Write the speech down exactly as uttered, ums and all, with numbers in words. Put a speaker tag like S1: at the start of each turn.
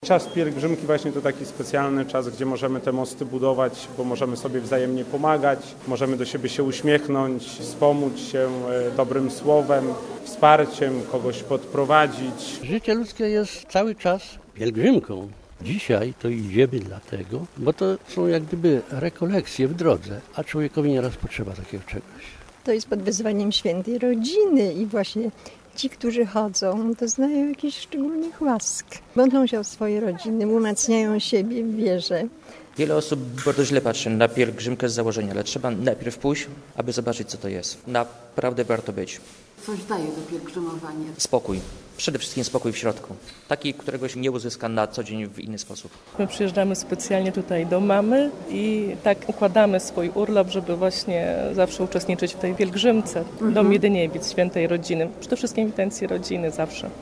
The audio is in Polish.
S1: Czas pielgrzymki właśnie to taki specjalny czas, gdzie możemy te mosty budować, bo możemy sobie wzajemnie pomagać, możemy do siebie się uśmiechnąć, wspomóc się dobrym słowem, wsparciem, kogoś podprowadzić.
S2: Życie ludzkie jest cały czas pielgrzymką. Dzisiaj to idziemy dlatego, bo to są jak gdyby rekolekcje w drodze, a człowiekowi nieraz potrzeba takiego czegoś.
S3: To jest pod wezwaniem świętej rodziny i właśnie ci, którzy chodzą, doznają jakichś szczególnych łask. Modlą się o swoje rodziny, umacniają siebie w wierze.
S4: Wiele osób bardzo źle patrzy na pielgrzymkę z założenia, ale trzeba najpierw pójść, aby zobaczyć, co to jest. Naprawdę warto być.
S5: Coś daje to pielgrzymowanie.
S4: Spokój. Przede wszystkim spokój w środku. Taki, którego się nie uzyska na co dzień w inny sposób.
S6: My przyjeżdżamy specjalnie tutaj do mamy i tak układamy swój urlop, żeby właśnie zawsze uczestniczyć w tej pielgrzymce. Mhm. Dom Jedyniewic, świętej rodziny. Przede wszystkim intencji rodziny zawsze.